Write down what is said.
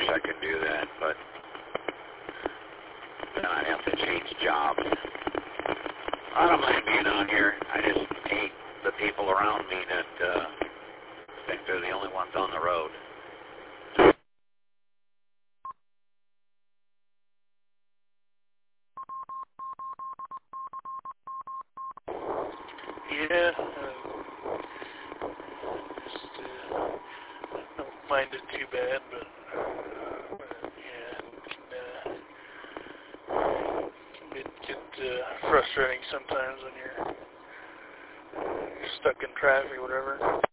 I could do that, but then I'd have to change jobs. I don't mind being on here. I just hate the people around me that think they're the only ones on the road. Yeah, don't mind it too bad, but yeah, it can get frustrating sometimes when you're stuck in traffic or whatever.